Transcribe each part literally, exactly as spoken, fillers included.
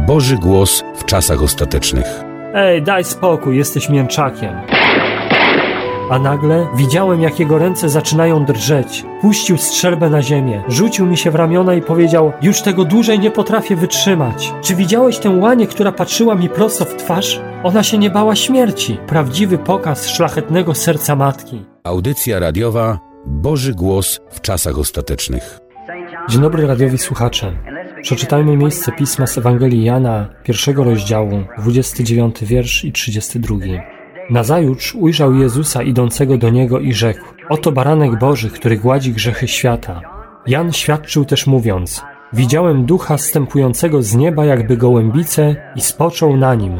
Boży głos w czasach ostatecznych. Ej, daj spokój, jesteś mięczakiem. A nagle widziałem, jak jego ręce zaczynają drżeć. Puścił strzelbę na ziemię, rzucił mi się w ramiona i powiedział: już tego dłużej nie potrafię wytrzymać. Czy widziałeś tę łanię, która patrzyła mi prosto w twarz? Ona się nie bała śmierci. Prawdziwy pokaz szlachetnego serca matki. Audycja radiowa Boży głos w czasach ostatecznych. Dzień dobry radiowi słuchacze. Przeczytajmy miejsce Pisma z Ewangelii Jana, pierwszego rozdziału, dwudziesty dziewiąty wiersz i trzydziesty drugi. Nazajutrz ujrzał Jezusa idącego do niego i rzekł: oto baranek Boży, który gładzi grzechy świata. Jan świadczył też mówiąc: widziałem ducha zstępującego z nieba jakby gołębicę i spoczął na nim.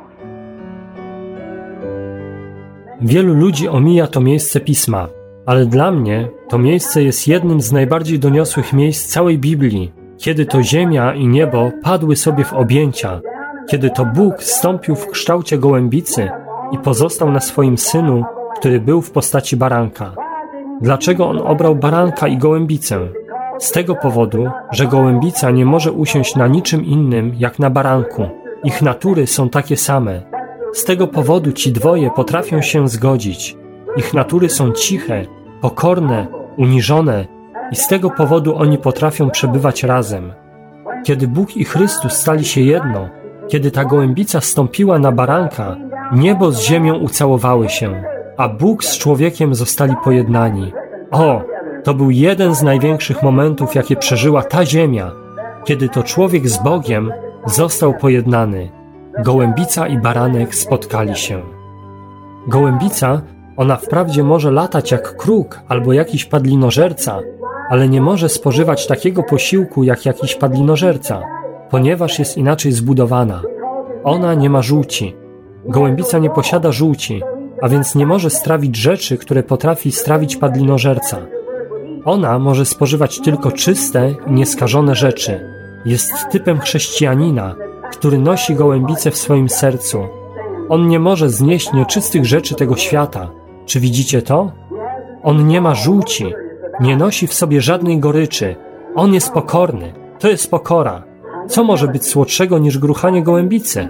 Wielu ludzi omija to miejsce Pisma, ale dla mnie to miejsce jest jednym z najbardziej doniosłych miejsc całej Biblii, kiedy to ziemia i niebo padły sobie w objęcia, kiedy to Bóg zstąpił w kształcie gołębicy i pozostał na swoim Synu, który był w postaci baranka. Dlaczego On obrał baranka i gołębicę? Z tego powodu, że gołębica nie może usiąść na niczym innym jak na baranku. Ich natury są takie same. Z tego powodu ci dwoje potrafią się zgodzić. Ich natury są ciche, pokorne, uniżone i z tego powodu oni potrafią przebywać razem. Kiedy Bóg i Chrystus stali się jedno, kiedy ta gołębica stąpiła na baranka, niebo z ziemią ucałowały się, a Bóg z człowiekiem zostali pojednani. O, to był jeden z największych momentów, jakie przeżyła ta ziemia, kiedy to człowiek z Bogiem został pojednany. Gołębica i baranek spotkali się. Gołębica, ona wprawdzie może latać jak kruk albo jakiś padlinożerca, ale nie może spożywać takiego posiłku jak jakiś padlinożerca, ponieważ jest inaczej zbudowana. Ona nie ma żółci. Gołębica nie posiada żółci, a więc nie może strawić rzeczy, które potrafi strawić padlinożerca. Ona może spożywać tylko czyste i nieskażone rzeczy. Jest typem chrześcijanina, który nosi gołębicę w swoim sercu. On nie może znieść nieczystych rzeczy tego świata. Czy widzicie to? On nie ma żółci, nie nosi w sobie żadnej goryczy. On jest pokorny. To jest pokora. Co może być słodszego niż gruchanie gołębicy?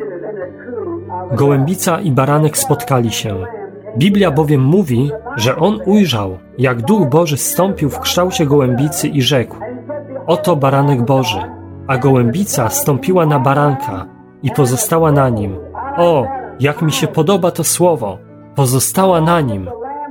Gołębica i baranek spotkali się. Biblia bowiem mówi, że on ujrzał, jak Duch Boży zstąpił w kształcie gołębicy i rzekł: oto baranek Boży, a gołębica stąpiła na baranka i pozostała na nim. O, jak mi się podoba to słowo, pozostała na nim.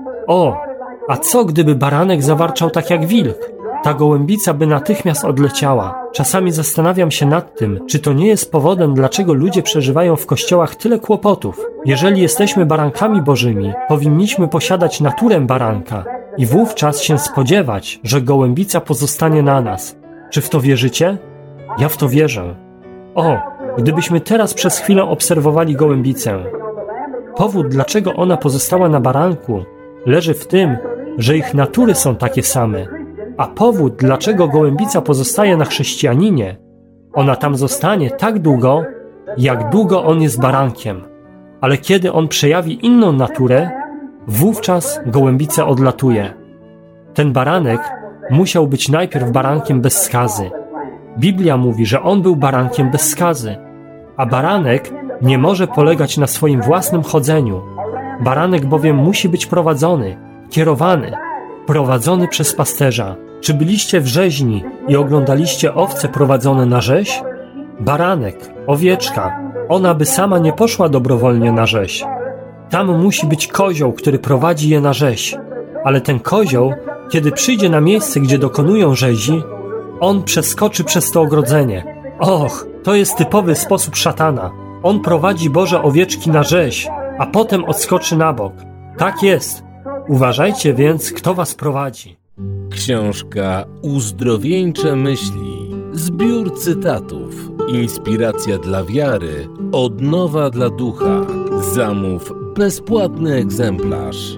O, a co gdyby baranek zawarczał tak jak wilk? Ta gołębica by natychmiast odleciała. Czasami zastanawiam się nad tym, czy to nie jest powodem, dlaczego ludzie przeżywają w kościołach tyle kłopotów. Jeżeli jesteśmy barankami bożymi, powinniśmy posiadać naturę baranka i wówczas się spodziewać, że gołębica pozostanie na nas. Czy w to wierzycie? Ja w to wierzę. O, gdybyśmy teraz przez chwilę obserwowali gołębicę. Powód, dlaczego ona pozostała na baranku, leży w tym, że ich natury są takie same. A powód, dlaczego gołębica pozostaje na chrześcijaninie, ona tam zostanie tak długo, jak długo on jest barankiem. Ale kiedy on przejawi inną naturę, wówczas gołębica odlatuje. Ten baranek musiał być najpierw barankiem bez skazy. Biblia mówi, że on był barankiem bez skazy, a baranek nie może polegać na swoim własnym chodzeniu. Baranek bowiem musi być prowadzony, kierowany, prowadzony przez pasterza. Czy byliście w rzeźni i oglądaliście owce prowadzone na rzeź? Baranek, owieczka, ona by sama nie poszła dobrowolnie na rzeź. Tam musi być kozioł, który prowadzi je na rzeź. Ale ten kozioł, kiedy przyjdzie na miejsce, gdzie dokonują rzezi, on przeskoczy przez to ogrodzenie. Och, to jest typowy sposób szatana. On prowadzi Boże owieczki na rzeź, a potem odskoczy na bok. Tak jest. Uważajcie więc, kto was prowadzi. Książka Uzdrowieńcze myśli. Zbiór cytatów. Inspiracja dla wiary. Odnowa dla ducha. Zamów bezpłatny egzemplarz.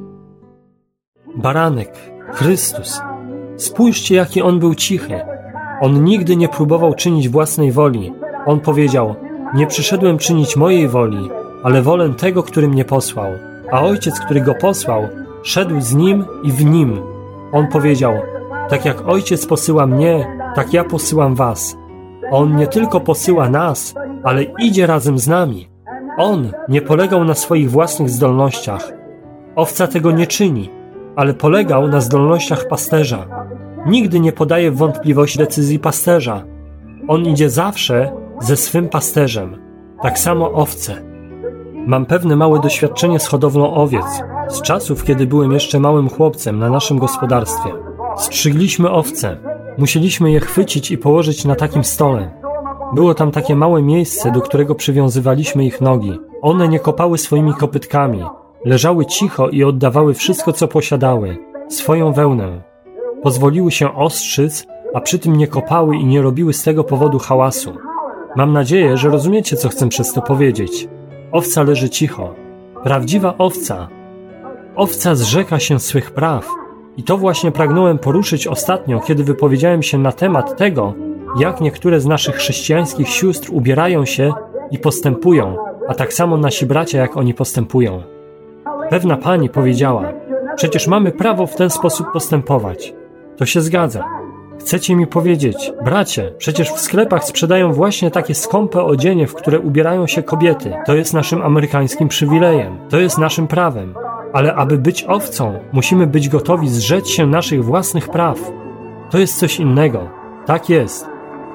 Baranek, Chrystus. Spójrzcie, jaki on był cichy. On nigdy nie próbował czynić własnej woli. On powiedział: nie przyszedłem czynić mojej woli, ale wolę tego, który mnie posłał. A Ojciec, który go posłał, szedł z nim i w nim. On powiedział: tak jak Ojciec posyła mnie, tak ja posyłam was. On nie tylko posyła nas, ale idzie razem z nami. On nie polegał na swoich własnych zdolnościach. Owca tego nie czyni, ale polegał na zdolnościach pasterza. Nigdy nie podaje w wątpliwość decyzji pasterza. On idzie zawsze ze swym pasterzem. Tak samo owce. Mam pewne małe doświadczenie z hodowlą owiec. Z czasów, kiedy byłem jeszcze małym chłopcem na naszym gospodarstwie. Strzygliśmy owce. Musieliśmy je chwycić i położyć na takim stole. Było tam takie małe miejsce, do którego przywiązywaliśmy ich nogi. One nie kopały swoimi kopytkami. Leżały cicho i oddawały wszystko, co posiadały. Swoją wełnę. Pozwoliły się ostrzyc, a przy tym nie kopały i nie robiły z tego powodu hałasu. Mam nadzieję, że rozumiecie, co chcę przez to powiedzieć. Owca leży cicho. Prawdziwa owca. Owca zrzeka się swych praw. I to właśnie pragnąłem poruszyć ostatnio, kiedy wypowiedziałem się na temat tego, jak niektóre z naszych chrześcijańskich sióstr ubierają się i postępują, a tak samo nasi bracia, jak oni postępują. Pewna pani powiedziała: przecież mamy prawo w ten sposób postępować. To się zgadza. Chcecie mi powiedzieć: bracie, przecież w sklepach sprzedają właśnie takie skąpe odzienie, w które ubierają się kobiety. To jest naszym amerykańskim przywilejem. To jest naszym prawem. Ale aby być owcą, musimy być gotowi zrzec się naszych własnych praw. To jest coś innego. Tak jest.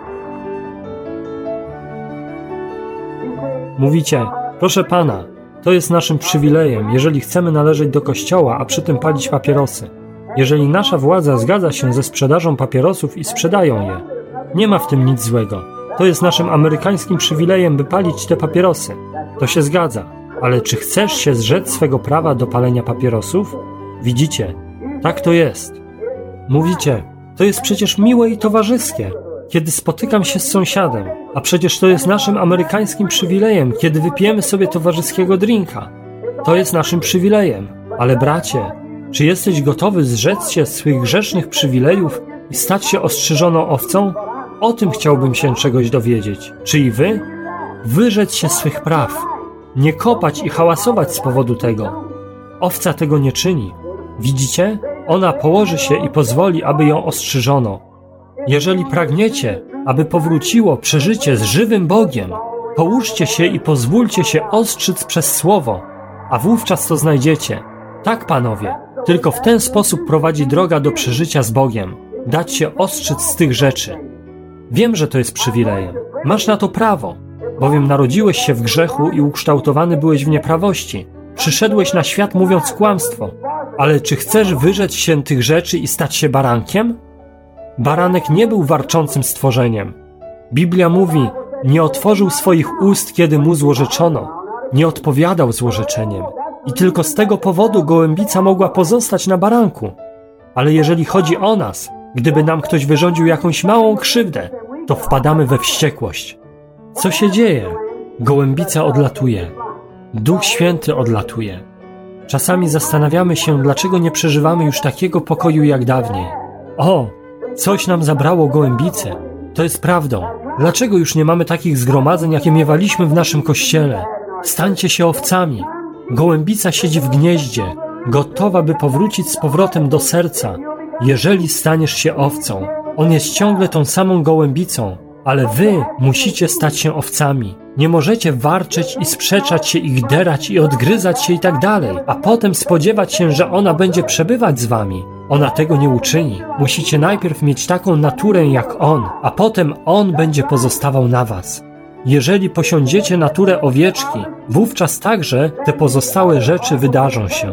Mówicie: proszę pana, to jest naszym przywilejem, jeżeli chcemy należeć do kościoła, a przy tym palić papierosy. Jeżeli nasza władza zgadza się ze sprzedażą papierosów i sprzedają je, nie ma w tym nic złego. To jest naszym amerykańskim przywilejem, by palić te papierosy. To się zgadza. Ale czy chcesz się zrzec swego prawa do palenia papierosów? Widzicie, tak to jest. Mówicie: to jest przecież miłe i towarzyskie, kiedy spotykam się z sąsiadem, a przecież to jest naszym amerykańskim przywilejem, kiedy wypijemy sobie towarzyskiego drinka. To jest naszym przywilejem. Ale bracie, czy jesteś gotowy zrzec się swych grzesznych przywilejów i stać się ostrzyżoną owcą? O tym chciałbym się czegoś dowiedzieć. Czy i wy? Wyrzec się swych praw. Nie kopać i hałasować z powodu tego. Owca tego nie czyni. Widzicie? Ona położy się i pozwoli, aby ją ostrzyżono. Jeżeli pragniecie, aby powróciło przeżycie z żywym Bogiem, połóżcie się i pozwólcie się ostrzyc przez słowo, a wówczas to znajdziecie. Tak, panowie, tylko w ten sposób prowadzi droga do przeżycia z Bogiem. Dać się ostrzyc z tych rzeczy. Wiem, że to jest przywilejem. Masz na to prawo. Bowiem narodziłeś się w grzechu i ukształtowany byłeś w nieprawości. Przyszedłeś na świat mówiąc kłamstwo. Ale czy chcesz wyrzec się tych rzeczy i stać się barankiem? Baranek nie był warczącym stworzeniem. Biblia mówi: nie otworzył swoich ust, kiedy mu złorzeczono. Nie odpowiadał złorzeczeniem. I tylko z tego powodu gołębica mogła pozostać na baranku. Ale jeżeli chodzi o nas, gdyby nam ktoś wyrządził jakąś małą krzywdę, to wpadamy we wściekłość. Co się dzieje? Gołębica odlatuje. Duch Święty odlatuje. Czasami zastanawiamy się, dlaczego nie przeżywamy już takiego pokoju jak dawniej. O, coś nam zabrało gołębicę. To jest prawdą. Dlaczego już nie mamy takich zgromadzeń, jakie miewaliśmy w naszym kościele? Stańcie się owcami. Gołębica siedzi w gnieździe, gotowa, by powrócić z powrotem do serca. Jeżeli staniesz się owcą, on jest ciągle tą samą gołębicą, ale wy musicie stać się owcami. Nie możecie warczeć i sprzeczać się, ich derać i odgryzać się i tak dalej, a potem spodziewać się, że ona będzie przebywać z wami. Ona tego nie uczyni. Musicie najpierw mieć taką naturę jak on, a potem on będzie pozostawał na was. Jeżeli posiądziecie naturę owieczki, wówczas także te pozostałe rzeczy wydarzą się.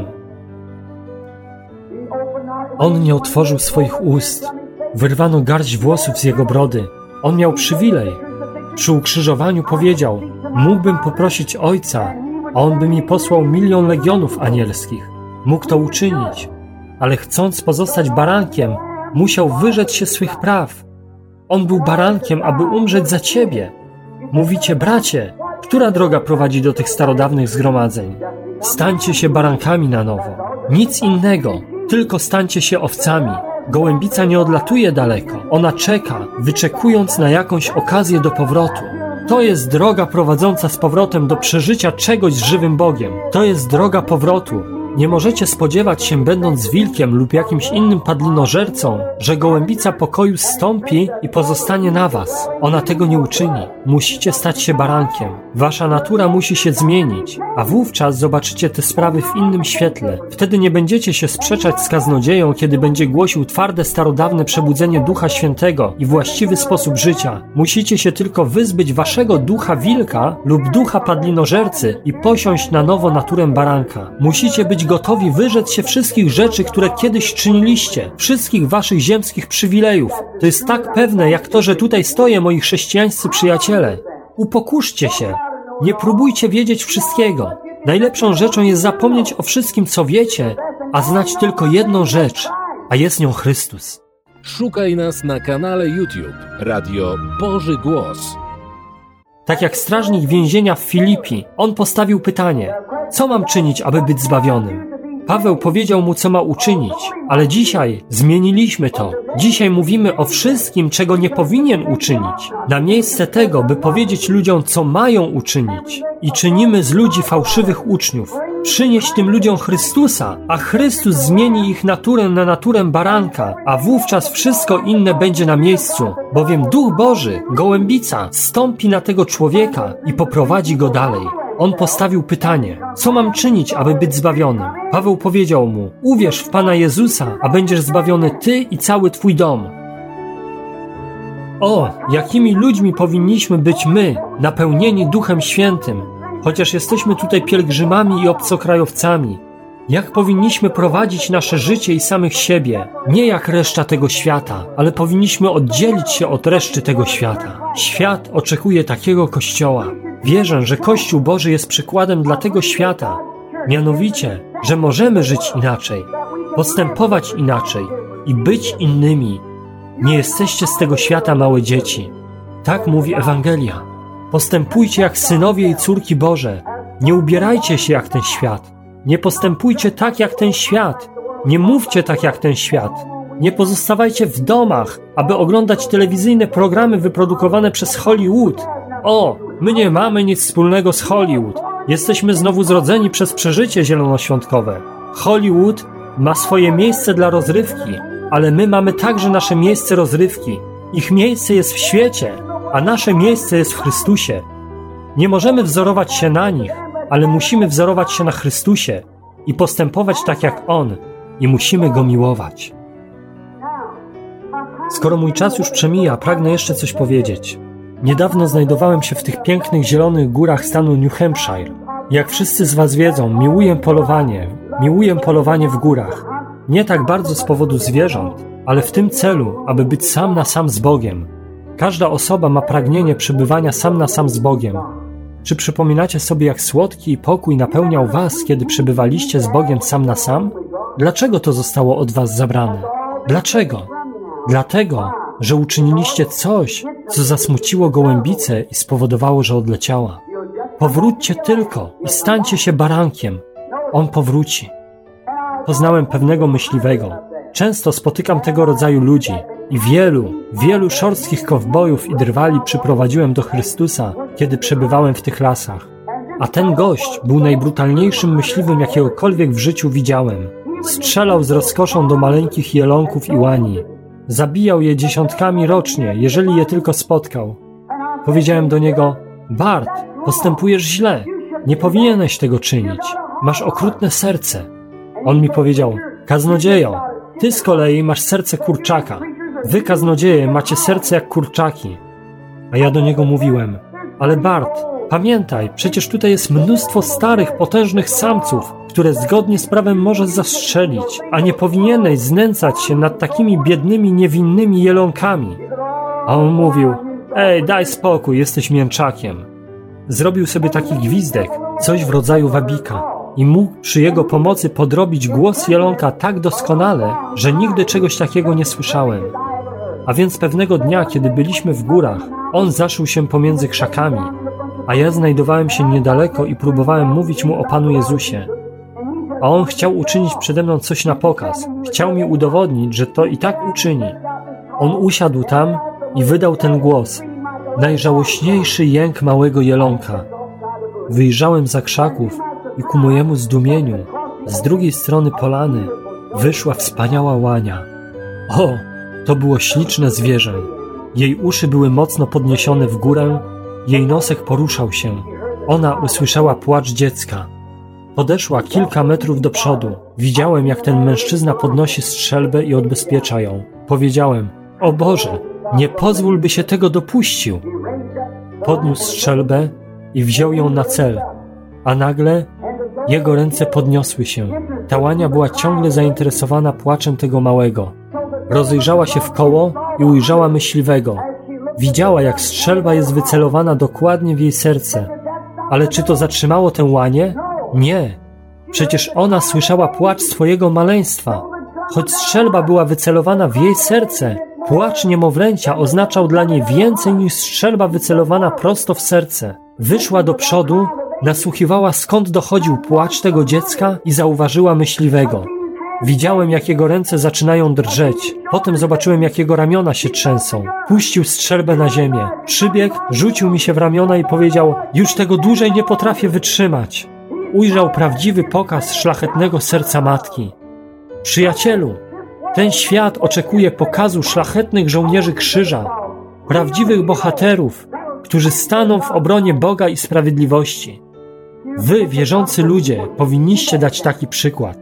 On nie otworzył swoich ust. Wyrwano garść włosów z jego brody. On miał przywilej. Przy ukrzyżowaniu powiedział: mógłbym poprosić Ojca, a On by mi posłał milion legionów anielskich. Mógł to uczynić, ale chcąc pozostać barankiem, musiał wyrzec się swych praw. On był barankiem, aby umrzeć za ciebie. Mówicie: bracie, która droga prowadzi do tych starodawnych zgromadzeń? Stańcie się barankami na nowo. Nic innego, tylko stańcie się owcami. Gołębica nie odlatuje daleko. Ona czeka, wyczekując na jakąś okazję do powrotu. To jest droga prowadząca z powrotem do przeżycia czegoś z żywym Bogiem. To jest droga powrotu. Nie możecie spodziewać się, będąc wilkiem lub jakimś innym padlinożercą, że gołębica pokoju zstąpi i pozostanie na was. Ona tego nie uczyni. Musicie stać się barankiem. Wasza natura musi się zmienić, a wówczas zobaczycie te sprawy w innym świetle. Wtedy nie będziecie się sprzeczać z kaznodzieją, kiedy będzie głosił twarde, starodawne przebudzenie Ducha Świętego i właściwy sposób życia. Musicie się tylko wyzbyć waszego ducha wilka lub ducha padlinożercy i posiąść na nowo naturę baranka. Musicie być gotowi wyrzec się wszystkich rzeczy, które kiedyś czyniliście, wszystkich waszych ziemskich przywilejów. To jest tak pewne, jak to, że tutaj stoję, moi chrześcijańscy przyjaciele. Upokurzcie się. Nie próbujcie wiedzieć wszystkiego. Najlepszą rzeczą jest zapomnieć o wszystkim, co wiecie, a znać tylko jedną rzecz, a jest nią Chrystus. Szukaj nas na kanale YouTube Radio Boży Głos. Tak jak strażnik więzienia w Filipi, on postawił pytanie: co mam czynić, aby być zbawionym? Paweł powiedział mu, co ma uczynić, ale dzisiaj zmieniliśmy to. Dzisiaj mówimy o wszystkim, czego nie powinien uczynić, na miejsce tego, by powiedzieć ludziom, co mają uczynić. I czynimy z ludzi fałszywych uczniów. Przynieś tym ludziom Chrystusa, a Chrystus zmieni ich naturę na naturę baranka, a wówczas wszystko inne będzie na miejscu, bowiem Duch Boży, gołębica, stąpi na tego człowieka i poprowadzi go dalej. On postawił pytanie: co mam czynić, aby być zbawionym? Paweł powiedział mu: uwierz w Pana Jezusa, a będziesz zbawiony ty i cały twój dom. O, jakimi ludźmi powinniśmy być my, napełnieni Duchem Świętym, chociaż jesteśmy tutaj pielgrzymami i obcokrajowcami. Jak powinniśmy prowadzić nasze życie i samych siebie, nie jak reszta tego świata, ale powinniśmy oddzielić się od reszty tego świata. Świat oczekuje takiego Kościoła. Wierzę, że Kościół Boży jest przykładem dla tego świata, mianowicie, że możemy żyć inaczej, postępować inaczej i być innymi. Nie jesteście z tego świata, małe dzieci. Tak mówi Ewangelia. Postępujcie jak synowie i córki Boże. Nie ubierajcie się jak ten świat. Nie postępujcie tak jak ten świat. Nie mówcie tak jak ten świat. Nie pozostawajcie w domach, aby oglądać telewizyjne programy wyprodukowane przez Hollywood. O, my nie mamy nic wspólnego z Hollywood. Jesteśmy znowu zrodzeni przez przeżycie zielonoświątkowe. Hollywood ma swoje miejsce dla rozrywki, ale my mamy także nasze miejsce rozrywki. Ich miejsce jest w świecie, a nasze miejsce jest w Chrystusie. Nie możemy wzorować się na nich, ale musimy wzorować się na Chrystusie i postępować tak jak On i musimy Go miłować. Skoro mój czas już przemija, pragnę jeszcze coś powiedzieć. Niedawno znajdowałem się w tych pięknych zielonych górach stanu New Hampshire. Jak wszyscy z was wiedzą, miłuję polowanie. Miłuję polowanie w górach. Nie tak bardzo z powodu zwierząt, ale w tym celu, aby być sam na sam z Bogiem. Każda osoba ma pragnienie przebywania sam na sam z Bogiem. Czy przypominacie sobie, jak słodki pokój napełniał was, kiedy przebywaliście z Bogiem sam na sam? Dlaczego to zostało od was zabrane? Dlaczego? Dlatego, że uczyniliście coś, co zasmuciło gołębicę i spowodowało, że odleciała. Powróćcie tylko i stańcie się barankiem. On powróci. Poznałem pewnego myśliwego. Często spotykam tego rodzaju ludzi i wielu, wielu szorstkich kowbojów i drwali przyprowadziłem do Chrystusa, kiedy przebywałem w tych lasach. A ten gość był najbrutalniejszym myśliwym, jakiegokolwiek w życiu widziałem. Strzelał z rozkoszą do maleńkich jelonków i łani. Zabijał je dziesiątkami rocznie, jeżeli je tylko spotkał. Powiedziałem do niego: Bart, postępujesz źle. Nie powinieneś tego czynić. Masz okrutne serce. On mi powiedział: kaznodziejo, ty z kolei masz serce kurczaka. Wy, kaznodzieje, macie serce jak kurczaki. A ja do niego mówiłem: ale Bart, pamiętaj, przecież tutaj jest mnóstwo starych, potężnych samców, które zgodnie z prawem możesz zastrzelić, a nie powinieneś znęcać się nad takimi biednymi, niewinnymi jelonkami. A on mówił: ej, daj spokój, jesteś mięczakiem. Zrobił sobie taki gwizdek, coś w rodzaju wabika i mógł przy jego pomocy podrobić głos jelonka tak doskonale, że nigdy czegoś takiego nie słyszałem. A więc pewnego dnia, kiedy byliśmy w górach, on zaszył się pomiędzy krzakami, a ja znajdowałem się niedaleko i próbowałem mówić mu o Panu Jezusie. A on chciał uczynić przede mną coś na pokaz. Chciał mi udowodnić, że to i tak uczyni. On usiadł tam i wydał ten głos. Najżałośniejszy jęk małego jelonka. Wyjrzałem za krzaków i ku mojemu zdumieniu Z drugiej strony polany wyszła wspaniała łania. O, to było śliczne zwierzę. Jej uszy były mocno podniesione w górę, jej nosek poruszał się. Ona usłyszała płacz dziecka. Podeszła kilka metrów do przodu. Widziałem, jak ten mężczyzna podnosi strzelbę i odbezpiecza ją. Powiedziałem: o Boże, nie pozwól, by się tego dopuścił. Podniósł strzelbę i wziął ją na cel, a nagle jego ręce podniosły się. Ta łania była ciągle zainteresowana płaczem tego małego. Rozejrzała się wkoło i ujrzała myśliwego. Widziała, jak strzelba jest wycelowana dokładnie w jej serce. Ale czy to zatrzymało tę łanię? Nie. Przecież ona słyszała płacz swojego maleństwa. Choć strzelba była wycelowana w jej serce, płacz niemowlęcia oznaczał dla niej więcej niż strzelba wycelowana prosto w serce. Wyszła do przodu, nasłuchiwała, skąd dochodził płacz tego dziecka i zauważyła myśliwego. Widziałem, jak jego ręce zaczynają drżeć. Potem zobaczyłem, jak jego ramiona się trzęsą. Puścił strzelbę na ziemię. Przybiegł, rzucił mi się w ramiona i powiedział: już tego dłużej nie potrafię wytrzymać. Ujrzał prawdziwy pokaz szlachetnego serca matki. Przyjacielu, ten świat oczekuje pokazu szlachetnych żołnierzy krzyża, prawdziwych bohaterów, którzy staną w obronie Boga i sprawiedliwości. Wy, wierzący ludzie, powinniście dać taki przykład.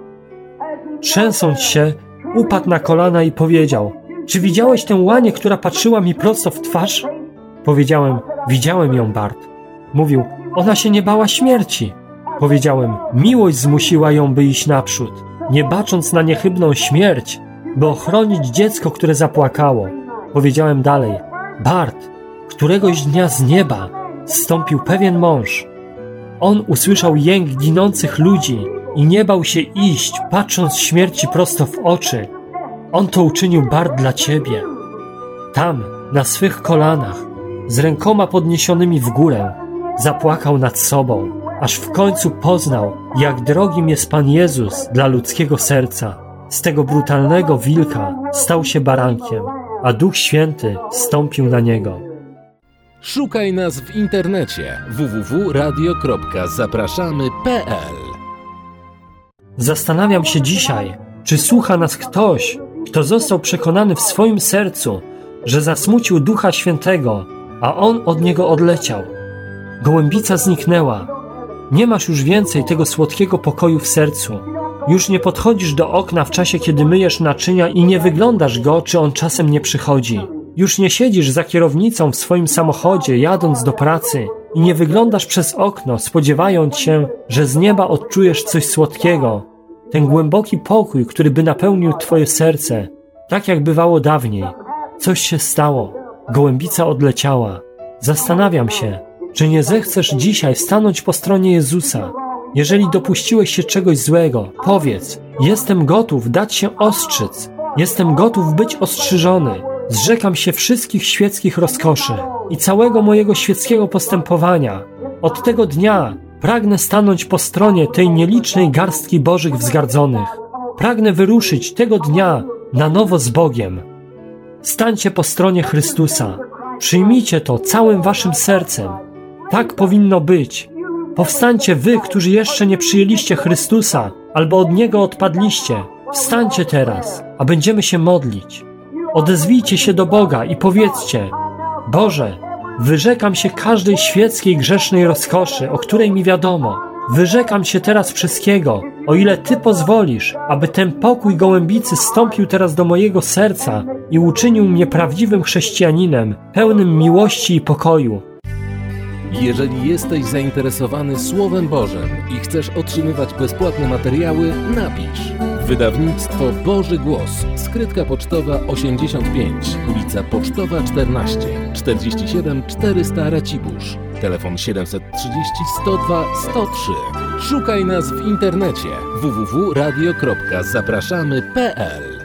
Trzęsąc się, upadł na kolana i powiedział: czy widziałeś tę łanię, która patrzyła mi prosto w twarz? Powiedziałem: widziałem ją, Bart. Mówił: ona się nie bała śmierci. Powiedziałem: miłość zmusiła ją, by iść naprzód, nie bacząc na niechybną śmierć, by ochronić dziecko, które zapłakało. Powiedziałem dalej: Bart, któregoś dnia z nieba zstąpił pewien mąż. On usłyszał jęk ginących ludzi i nie bał się iść, patrząc śmierci prosto w oczy. On to uczynił, Bart, dla ciebie. Tam, na swych kolanach, z rękoma podniesionymi w górę, zapłakał nad sobą, aż w końcu poznał, jak drogim jest Pan Jezus dla ludzkiego serca. Z tego brutalnego wilka stał się barankiem, a Duch Święty stąpił na niego. Szukaj nas w internecie w w w kropka radio kropka zapraszamy kropka p l. Zastanawiam się dzisiaj, czy słucha nas ktoś, kto został przekonany w swoim sercu, że zasmucił Ducha Świętego, a On od niego odleciał. Gołębica zniknęła. Nie masz już więcej tego słodkiego pokoju w sercu. Już nie podchodzisz do okna w czasie, kiedy myjesz naczynia i nie wyglądasz go, czy on czasem nie przychodzi. Już nie siedzisz za kierownicą w swoim samochodzie, jadąc do pracy i nie wyglądasz przez okno, spodziewając się, że z nieba odczujesz coś słodkiego. Ten głęboki pokój, który by napełnił twoje serce, tak jak bywało dawniej. Coś się stało. Gołębica odleciała. Zastanawiam się, czy nie zechcesz dzisiaj stanąć po stronie Jezusa. Jeżeli dopuściłeś się czegoś złego, powiedz: jestem gotów dać się ostrzyc. Jestem gotów być ostrzyżony. Zrzekam się wszystkich świeckich rozkoszy i całego mojego świeckiego postępowania. Od tego dnia pragnę stanąć po stronie tej nielicznej garstki Bożych wzgardzonych. Pragnę wyruszyć tego dnia na nowo z Bogiem. Stańcie po stronie Chrystusa. Przyjmijcie to całym waszym sercem. Tak powinno być. Powstańcie wy, którzy jeszcze nie przyjęliście Chrystusa albo od Niego odpadliście. Wstańcie teraz, a będziemy się modlić. Odezwijcie się do Boga i powiedzcie: Boże, wyrzekam się każdej świeckiej, grzesznej rozkoszy, o której mi wiadomo. Wyrzekam się teraz wszystkiego, o ile Ty pozwolisz, aby ten pokój gołębicy stąpił teraz do mojego serca i uczynił mnie prawdziwym chrześcijaninem, pełnym miłości i pokoju. Jeżeli jesteś zainteresowany Słowem Bożym i chcesz otrzymywać bezpłatne materiały, napisz. Wydawnictwo Boży Głos, skrytka pocztowa osiemdziesiąt pięć, ulica Pocztowa czternaście, czterdzieści siedem czterysta Racibórz, telefon siedemset trzydzieści sto dwa sto trzy. Szukaj nas w internecie w w w kropka radio kropka zapraszamy kropka p l.